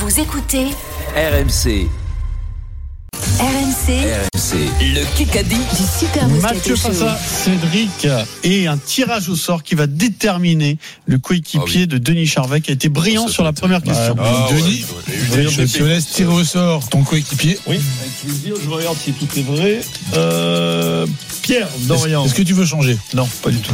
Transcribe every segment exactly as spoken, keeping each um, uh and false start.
Vous écoutez R M C. R M C, R M C, le Kikadi du Super Moscato Mathieu Show. Passa, Cédric et un tirage au sort qui va déterminer le coéquipier Ah oui. de Denis Charvet qui a été brillant Ça sur la première question. Ah, Denis, ouais, je te laisse tirer au sort ton coéquipier. Oui, avec plaisir, je regarde si tout est vrai. Euh, Pierre Dorian. Est-ce que tu veux changer? Non, pas du tout.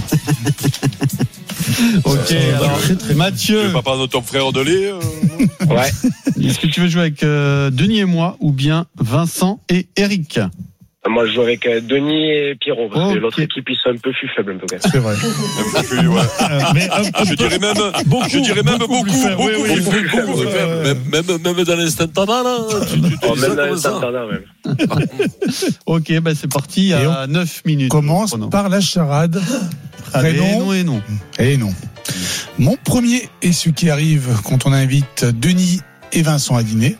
Ok, Euh, alors Tu Mathieu, veux pas prendre ton frère de lait euh, Ouais. est-ce que tu veux jouer avec euh, Denis et moi ou bien Vincent et Eric? Moi, je joue avec euh, Denis et Pierrot, parce Ok. que l'autre équipe, ils sont un peu plus faibles, en tout cas. C'est vrai. un peu plus, ouais. Mais un, un Je peu- dirais même, beaucoup, je dirais même beaucoup, beaucoup beaucoup, plus faible. beaucoup, Oui, oui, beaucoup, beaucoup, beaucoup plus euh, faible. Même, même, même dans l'instantanément, là. Tu, tu, tu Oh, dis ça même dans comme les ça. Santana, même. Ok, bah c'est parti Et à neuf minutes. Commence Chrono. par la charade. Allez, Prénom. non et non. Eh non. Mon premier est ce qui arrive quand on invite Denis et Vincent à dîner.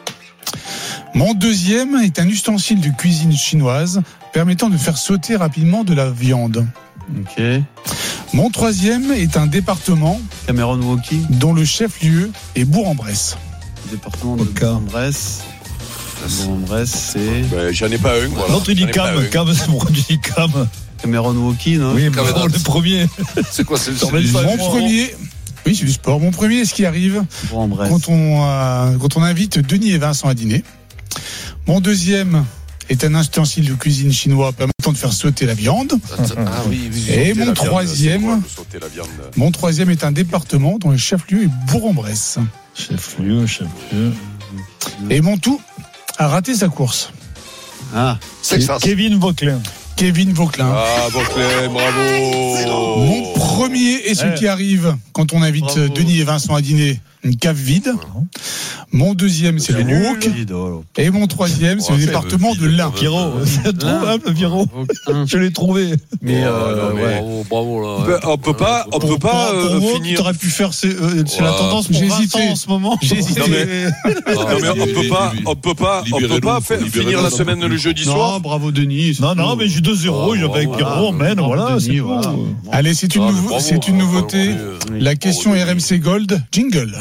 Mon deuxième est un ustensile de cuisine chinoise permettant de faire sauter rapidement de la viande. Ok. Mon troisième est un département Cameron Walkie, dont le chef-lieu est Bourg-en-Bresse. département de Oka. Bourg-en-Bresse. Bourg-en-Bresse, c'est Ben, j'en ai pas un, voilà. L'autre, il J'en dit ai pas Cam. un. Cam, c'est pourquoi tu dis Cam. Cameron Walkie, non? Oui, mais Cam, bon, Adams. le premier. C'est quoi, c'est mais ça, Mon moi, premier, oui, c'est du sport. Mon premier est ce qui arrive Bourg-en-Bresse. quand on, euh, quand on invite Denis et Vincent à dîner. Mon deuxième est un ustensile de cuisine chinois permettant de faire sauter la viande. Ah oui, oui. Et sauter mon la viande, troisième- c'est quoi, sauter la viande. Mon troisième est un département dont le chef-lieu est Bourg-en-Bresse. Chef-lieu, chef-lieu. Et mon tout a raté sa course. Ah, C'est que ça. Kevin Vauclin. Kevin Vauclin. Ah, Vauclin, bravo. Mon premier est ce Eh. qui arrive quand on invite Bravo. Denis et Vincent à dîner. Une cave vide. Mon deuxième, c'est le nul. Wok. Et mon troisième, c'est Oh, le c'est département vide, de l'Ain. quand même. Pierrot, c'est trouvable, le Pierrot. Aucun. Je l'ai trouvé. Mais, Oh, euh, non, mais ouais. bravo, bravo, là. On peut- On peut pas, on peut pas Pour- pour euh, moi, finir. tu aurais pu faire, c'est euh, c'est la Ouais. tendance pour J'ai Vincent hésité. en ce moment. J'ai hésité. Non, mais- Non, mais on peut pas, on peut pas, on peut pas faire, finir la semaine le jeudi Non, soir. bravo Denis. c'est Non, non, tout. mais j'ai deux zéro. Ah, Il y avait avec bravo, Pierrot, on mène, bravo, voilà, Denis, c'est tout. voilà. Allez, c'est une, Ah, mais nouveau- bravo, c'est une bravo, nouveauté. bravo, bravo. La question Bravo, R M C Gold, jingle.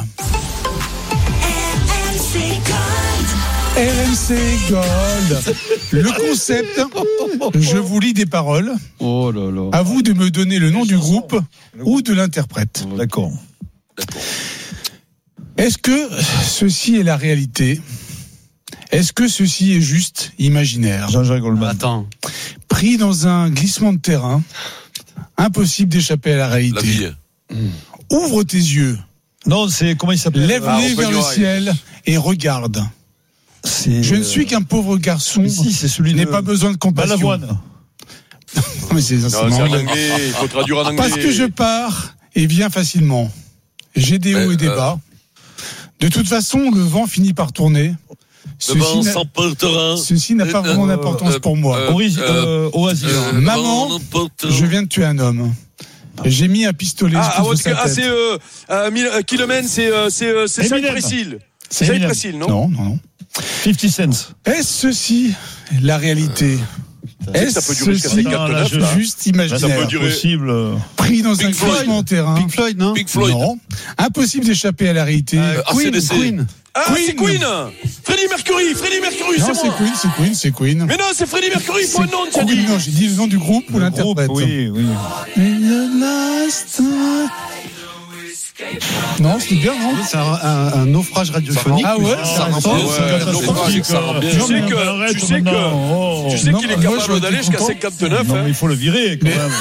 R M C Gold. Le concept, je vous lis des paroles. Oh là là. À vous de me donner le nom du groupe ou de l'interprète. D'accord. D'accord. Est-ce que ceci est la réalité? Est-ce que ceci est juste imaginaire? Jean-Jacques Goldman. Attends. Pris dans un glissement de terrain, impossible d'échapper à la La réalité. vie. Ouvre tes yeux, Non, c'est, comment il s'appelle? lève-les Ah, vers le Open ciel et regarde. C'est, Je ne euh, suis qu'un pauvre garçon. mais si, c'est celui Je n'ai de pas besoin de compassion. Balavoine. Mais c'est- c'est Non, c'est marrant. en anglais. Il faut traduire en anglais. Parce que je pars et viens facilement. J'ai des hauts Mais, et des euh, bas. De toute façon, le vent finit par tourner. Ceci Devant n'a- s'emportera. ceci n'a pas Euh, vraiment euh, d'importance euh, pour moi. euh, Oris- euh, Oasis. Euh, Maman, devant n'emportera. Je viens de tuer un homme. J'ai mis un pistolet Ah, ah, contre ouais, sa ah, tête. c'est euh, euh, Mil- euh, Kilomène, c'est euh, c'est euh, c'est Saïd Eminem. Précile. C'est Saïd Eminem. Précile, non? Non, non, non. fifty cents. Est-ce ceci la réalité? Est-ce ça peut durer jusqu'à ceci cinquante-neuf, là. juste Ça peut imaginaire? durer. Possible. Pris dans Pink un Floyd. glissement de terrain? Pink Floyd, non? Pink Floyd. Non. Impossible d'échapper à la réalité. Euh, Ah, Queen, C D C. Queen. Ah, Queen. c'est Queen. Freddie Mercury, Freddie Mercury, non, c'est c'est moi. Queen, c'est Queen, c'est Queen. Mais non, c'est Freddie Mercury, C'est pas un nom, tu as dit. Queen. Non, j'ai dit le nom du groupe ou l'interprète. Oui, oui. The last time. Non, c'était bien, non? C'est un, un- un naufrage radiophonique. Ah ouais, ça ça rend rend pas. bien. Ouais, c'est non, catastrophique. ça rend bien. Non, Tu sais mais que- arrête tu sais que- maintenant. Oh. Tu sais Non, qu'il est moi, capable j'aurais été d'aller jusqu'à content. cinquante-neuf. Non, hein. mais il faut le virer quand Mais- même.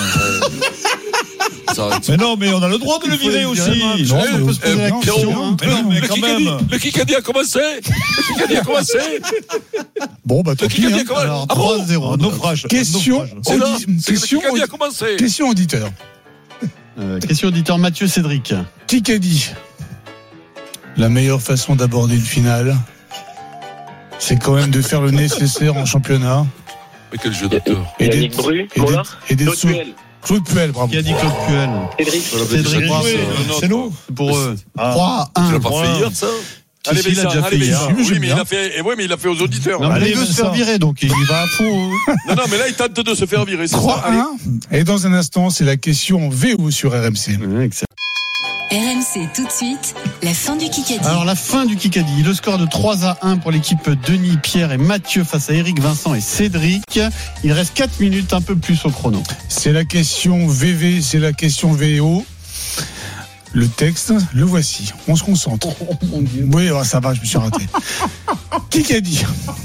Ça- Mais non, mais on a le droit de le Il faut virer le aussi. virer, Non, Ouais, on peut se poser euh, la non, question. Pierrot, hein. Mais non, mais Le quand Kikadi, même. le Kikadi a commencé. Le Kikadi a commencé. Bon, bah, tant Le pis. Kikadi a hein. commencé. Alors, Ah bon? trois zéro. Un naufrage. un Question, naufrage. C'est là. audi- C'est le question, Kikadi a audi- commencé. question auditeur. Euh, question auditeur Mathieu Cédric. Qui a dit la meilleure façon d'aborder une finale, c'est quand même de faire le nécessaire en championnat Mais quel jeu d'acteur. et Yannick d'être- Bru, et Mola, d'être- et d'être Claude sous- Puel, Claude Puel, bravo. Qui a dit Claude Puel? Cédric. Cédric, Bien bravo. joué. C'est nous. Pour eux. Ah. trois Tu un. l'as pas Voilà. fait hier, ça? Si, Allez, si, il a Vincent, déjà allez, fait hier. Vincent. Oui, Oui, j'aime mais bien. il a fait, et ouais, mais il a fait aux auditeurs. Non, mais Allez, il veut se faire Vincent. virer, donc il y va à fond. hein. Non, non, mais là, il tente de se faire virer. c'est ça. trois Allez. un. Et dans un instant, c'est la question V O sur R M C. Ouais, excellent. R M C tout de suite, la fin du Kikadi. Alors la fin du Kikadi, le score de trois à un pour l'équipe Denis, Pierre et Mathieu face à Eric, Vincent et Cédric. Il reste quatre minutes, un peu plus au chrono. C'est la question V V, c'est la question V O. Le texte, le voici. On se concentre. Oh, mon Dieu. Oui, oh, ça va, je me suis raté. Kikadi.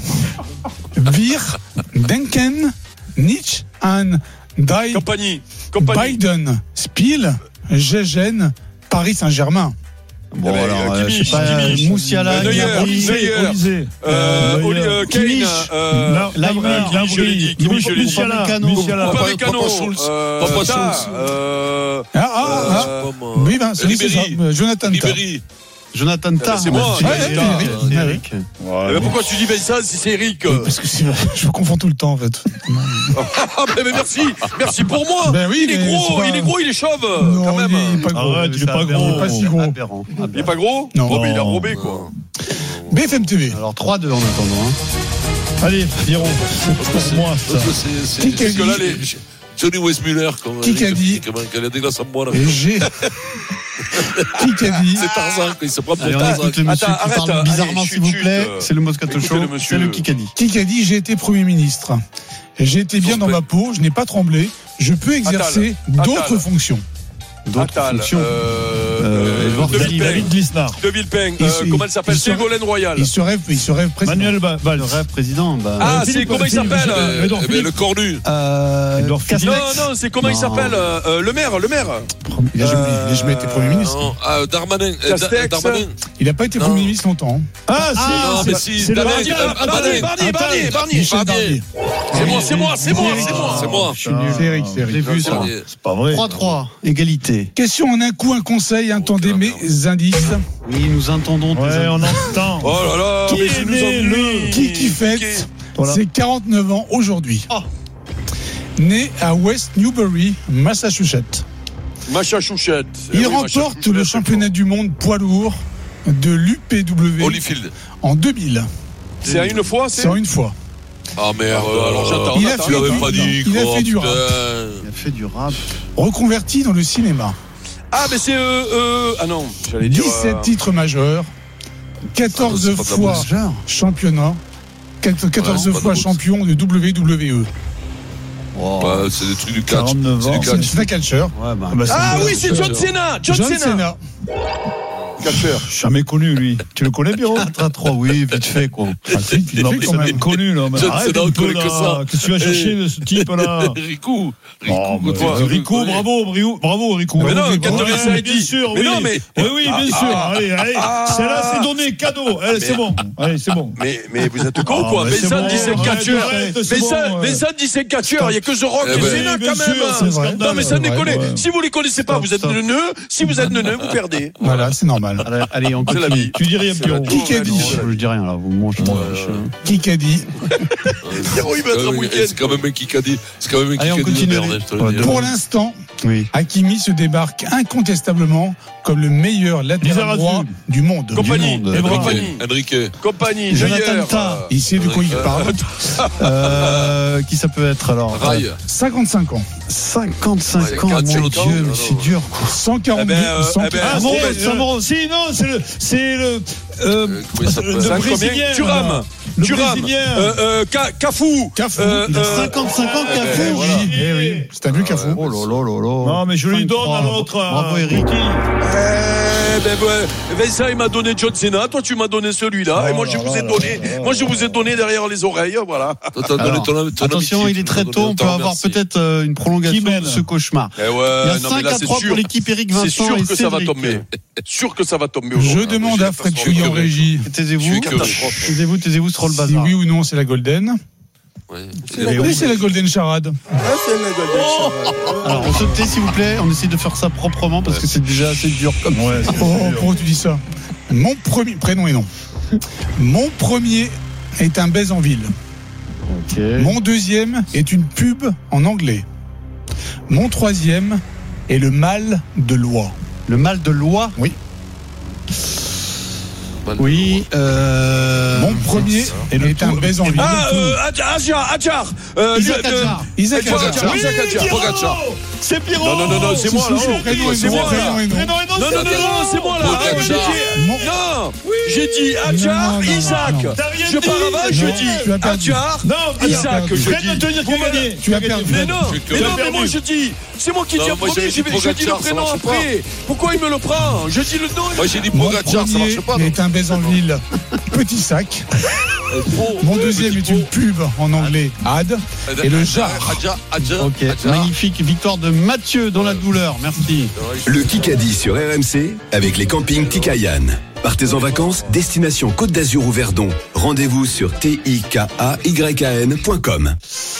Wir denken nicht an die Compagnie. Compagnie. Biden Spiel gegen Paris Saint-Germain. Bon, Eh ben, alors, euh, euh, Kimmich, je sais pas, Kimmich. Moussiala, Euh, Neuer, Gnabry, Neuer. Olysée. Euh, Neuer. Oli- euh, Kane. Kimmich. euh, Leimer, Kimmich, je l'ai dit. Kimmich, je l'ai dit. Musiala, Upamecano. Musiala. Pas Papa- Mécano. Papa Schulz. Euh, Papa ça, Schulz. euh, Ah, ah, ah. euh, Oui, ben, c'est c'est ça. Ribéry. Jonathan Tah. Ribéry. Jonathan Tah. c'est moi, Ouais, ouais, c'est ouais, Eric. ouais. C'est Eric. eh ben, pourquoi tu dis Vincent si c'est Eric? Oui, parce que c'est- je me confonds tout le temps en fait. Ah, mais merci, merci pour moi. Ben oui, il est mais gros, c'est pas- il est gros, il est chauve, Non, quand même. il est pas gros. Arrête, il est C'est pas aberrant. gros. Pas si gros. Aberrant. Il est pas gros? Non. Bon, mais il est enrobé, quoi. B F M T V. Alors trois deux en attendant. hein. Allez, Pierrot, c'est pour moi ça. Parce que c'est- c'est- Qui qu'a parce que dit là, les- Johnny Westmuller, comme Qui qu'a dit Quand il y a des glaces à moi, là. Et G. Kikadi. C'est Tarzan, quand il se prend pour Allez, on Tarzan. écoute le monsieur Attends, qui arrête, parle bizarrement allez, s'il vous chut, plaît. chut. C'est le Moscato Écoutez Show. le monsieur. C'est le Kikadi. Kikadi, j'ai été Premier ministre. J'ai été bien dans ma peau, je n'ai pas tremblé. Je peux exercer Attal. d'autres Attal. fonctions. D'autres Attal, fonctions. euh, Euh, Edouard de Philippe. David Villepin. Lisnard. De Villepin. Il Euh, se- comment elle s'appelle? il se- Ségolène Royal. Il se rêve, il se rêve président. Manuel Ba- Valls. Le rêve président. Bah, Ah, Euh, c'est Philippe, comment il Philippe, s'appelle? euh, Eh Edouard ben, Philippe. le cornu. euh, Edouard Philippe. Castex. Non, non, c'est comment il Non. s'appelle? euh, euh, Le maire, le maire. Il a jamais, il a jamais été Premier ministre. Non, ah, Darmanin. euh, Castex. Darmanin. Il n'a pas été Non. Premier ministre longtemps. Ah, si, non, c'est- mais si, c'est le David- mec. Ah, Barnier, Barnier, Barnier, Barnier, Barnier. Michel Barnier. C'est moi, c'est moi, c'est moi, c'est moi. C'est moi. C'est Eric, c'est Je l'ai Eric. vu ça. Barnier. C'est pas vrai. trois trois. Égalité. Question en un coup, un conseil, entendez Ok, mes indices. Oui, nous entendons tes Ouais, on indices. entend. Oh là là, Qui mais est je nous né ennuie. le- Qui qui fête Voilà. ses quarante-neuf ans aujourd'hui. Oh. Né à West Newbury, Massachusetts. Macha Chouchette. Il Eh oui, Macha remporte Chouchette, le c'est championnat du monde poids lourd de l'U P W Holyfield. en deux mille. fort. C'est à une fois, C'est c'est en une fois. Ah merde, Ah, alors j'attends. Il a Tu fait, l'avais du- pas dit, il a quoi, fait du rap. putain. Il a fait du rap. Reconverti dans le cinéma. Ah, mais c'est. Euh, euh, ah non, j'allais dire. dix-sept euh, titres majeurs, quatorze Ah, c'est pas de la fois Majeur. championnat, quatorze Ouais, c'est pas fois de la champion de W W E. Oh. Ouais, c'est des trucs du catch. quarante-neuf C'est ans. du C'est catch. c'est un catcheur. Ouais, bah, Ah, bah, Ah c'est- oui, c'est John Cena. John, John Cena. Cena. Catcheur. Jamais connu, lui. Tu le connais, Pierrot? quatre à trois, oui, vite fait, quoi. Ah, si, il est Non, fait mais quand ça même. n'est connu, là. Mais John arrête Cena, un on peu, connaît que là. ça. Qu'est-ce que tu vas chercher de ce type-là? Rico. Oh, Rico, bah, toi, tu Rico, le connais. bravo, Brio- bravo, Rico. Mais non, Bravo, quand bravo. on ça a bien dit. sûr, Mais oui. non, mais- Oui, oui, bien Ah, sûr. ah, Allez, allez. ah, Celle-là, c'est donné, cadeau. Allez, c'est bon. Allez, c'est bon. Mais, mais vous êtes con ou Ah, quoi? mais c'est Vincent bon, dit c'est arrête, catcheur. arrête, c'est Vincent, bon, ouais. Vincent dit c'est catcheur. Il n'y a que The Rock Eh et ben, Cena bien quand sûr, même. c'est vrai. Non, mais ça C'est vrai, déconne. ouais. Si vous les connaissez pas, vous êtes Stop. neuneux. Si vous êtes neuneux, vous perdez. Voilà, c'est normal. Allez, allez, on C'est la continue. vie. Tu dis rien, Pierrot. Qui qu'a dit Je dis rien, là, vous mangez. Qui qu'a dit Pierrot, il va être Ah un oui, week-end. C'est quand même un Kikadi. C'est quand même un Allez, on Kikadi de continue. merde, hein, je te le dis. Pour l'instant, Oui. Hakimi se débarque incontestablement comme le meilleur latéral Lizarazu. droit du monde. Compagnie. monde. Et Enrique. compagnie. Enrique. Compagnie. Jonathan Neuer, Tah. euh, Il sait de quoi il parle. Euh, qui ça peut être alors Rail. cinquante-cinq ans. cinquante-cinq Ouais, ans, mon Ancelotti. Dieu, mais Non, c'est non. dur, quoi. cent quarante-deux. Eh ben, euh, cent- eh ben, Ah, bon, c'est ben, Samron. Si, non, c'est le, c'est le, euh, Euh, comment il s'appelle le Cinq Brésilien. combien Thuram. là. Le Thuram. Brésilien. Euh, euh, Ca- Cafou. Cafou. Euh, Il a euh, cinquante-cinq ans, eh ben, Cafou. Oui, eh oui, c'est un but Cafou. Oh là là là là. Non, mais je lui donne à l'autre. Bravo, euh, Eric. Ricky. Eh ben, ouais. Vincent, il m'a donné John Cena. Toi, tu m'as donné celui-là. Oh Et moi, je là vous ai là donné. là là. Moi, je vous ai donné derrière les oreilles. Voilà. Toi, t'as donné Alors, ton- ton Attention, amitié, il est tu très m'as tôt. donné On peut ton avoir merci. peut-être euh, une Qui prolongation mène de ce cauchemar. Eh ouais, Il y a non, mais cinq là, à c'est trois sûr. pour l'équipe Eric C'est Vincent sûr et que ça va Cédric. tomber. Sûr que ça va tomber. Je aujourd'hui. demande j'ai à la Fred façon Fouille en de- régie Taisez-vous. Catastrophe. Taisez-vous, taisez-vous, ce troll si bazar. oui ou non c'est la Golden. Ouais. Oui, c'est la Golden Charade. Alors, on se tait, s'il vous plaît. On essaie de faire ça proprement parce que c'est déjà assez dur comme Ouais, c'est Oh, sûr. pourquoi tu dis ça? Mon premier prénom et nom. Mon premier est un baise en ville. Ok. Mon deuxième est une pub en anglais. Mon troisième est le mal de loi. Le mal de loi. Oui. Oui. Euh... Mon premier Et le est un tout- baise en ville. Ah, euh, Adjar, Adjar, Adjar. Euh, Isaac le- le- Adjar. Isaac Adjar, Adjar. Adjar, Isaac Adjar. Pierrot. C'est Pierrot. Non, non, non, non, c'est moi, là. Si, si, Oh, prénom et c'est nom, moi, prénom là. et nom. Prénom et non, Non, non, non, non, c'est moi là. Pogacar. Ah, j'ai dit, Mon- non, j'ai dit Non, Adjar, non, non, Isaac. non, non. T'as rien Je dit. pars avant, je Non, tu as dis perdu. Adjar, Non, Isaac, perdu. je Fred de dis. te dire qu'il a gagné. Tu as perdu. Mais non, J'ai mais que- non, mais perdu. moi je dis, c'est moi qui Non, dis en moi, premier, j'ai je, dit vais- je dis le Pogacar, ça prénom marche après. Pourquoi il me le prend? Je dis le nom. Moi, j'ai dit Mon Pogacar, ça marche pas. premier non est un Bézanville petit sac. Faux. Mon deuxième est une pub en anglais Ad. Et le jar. Adjar, Adjar, Ok, Adjar. magnifique victoire de Mathieu dans la douleur. Merci. Le Kikadi sur R M C avec les campings Tikayan. Partez en vacances, destination Côte d'Azur ou Verdon. Rendez-vous sur T I K A Y A N point com.